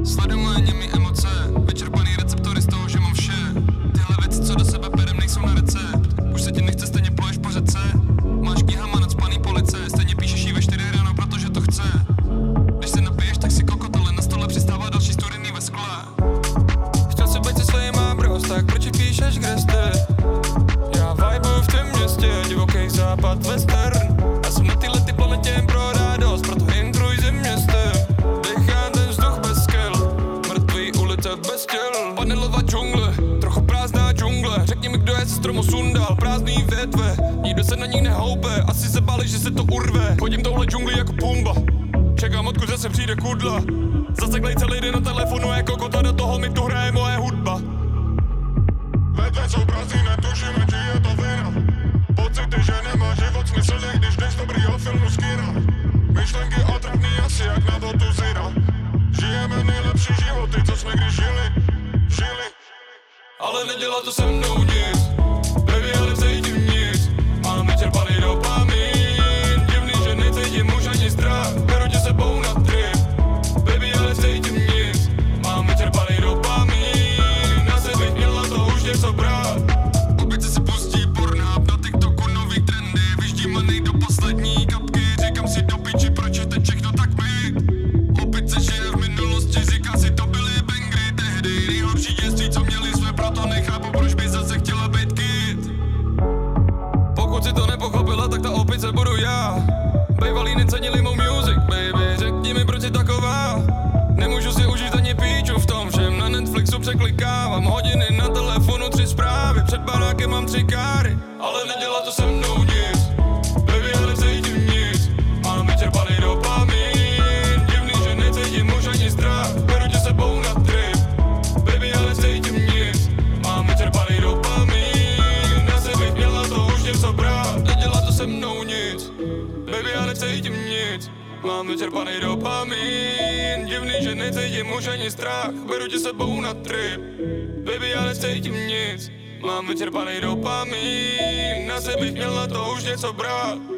Sledování mi emoce, vyčerpaný receptory z toho, že mám vše. Tyhle věci, co do sebe berem, nejsou na recept. Už se ti nechce, stejně pluješ po řece. Máš knihama nacpaný police, stejně píšeš jí ve 4 ráno, protože to chce. Když se napiješ, tak si kokot, ale na stole přistává další studený ve skle. Chtěl si být se svýma bros, tak proč ji píšeš, kde jste? Já vibuju v tom městě, divoký západ, western. Já jsem na tyhle ty planetě jen pro radost, proto intruj zem městem. Dechám ten vzduch bez skel, mrtvý ulice bez těl. Vanilová džungle, trochu prázdná džungle. Řekni mi, kdo je ze stromu sundal, prázdný větve. Nikdo se na ní nehoupe, asi se báli, že se to urve. Chodím touhle džungli jako Pumba, čekám, odkud zase přijde kudla. Zaseklej celý den na telefonu jako kota, do toho mi tu hraje moje hudba. Větve jsou prázdný, netušíme, či je to vina. Pocity, že nemá život smyslný, když jdeš dobrýho filmu z kina. Myšlenky otravný asi jak na to tu zira. Žijeme nejlepší životy, co jsme kdy žili. Ale nedělá to se mnou nic, baby, ale cítím nic. Mám vyčerpaný dopamin, divný, že necítím už ani strach. Beru tě sebou na trip, baby, ale cítím nic. Mám vyčerpaný dopamin, na sebe měla to už něco brát. Opice si pustí Pornhub, na TikToku nový trendy. Vyždímanej do poslední kapky, říkám si do piči, proč je teď všechno tak my. Opice žije v minulosti, říká si, to byly bangry tehdy. Nejhorší dětství, co měli jsme, proto nechápu, proč by zase chtěla být kid. Pokud si to nepochopila, tak ta opice budu já. Bejvalí necenili mou music, baby, řekni mi, proč je taková. Nemůžu si užít ani píču v tom všem, na Netflixu překlikávám hodiny, na telefonu 3 zprávy, před barákem mám 3 káry. Ale nedělá to se mnou nic, baby, ale cítím nic. Mám vyčerpaný dopamin, divný, že necítím už ani strach. Beru tě sebou na trip, baby, ale cítím nic. Mám vyčerpaný dopamin, na sebe měla to už něco brát. Nedělá to se mnou nic, baby, ale cítím nic. Mám vyčerpaný dopamin, divný, že necítím už ani strach. Beru tě sebou na trip, baby, ale cítím nic. Mám vyčerpaný dopamin, na sebe měla to už něco brát.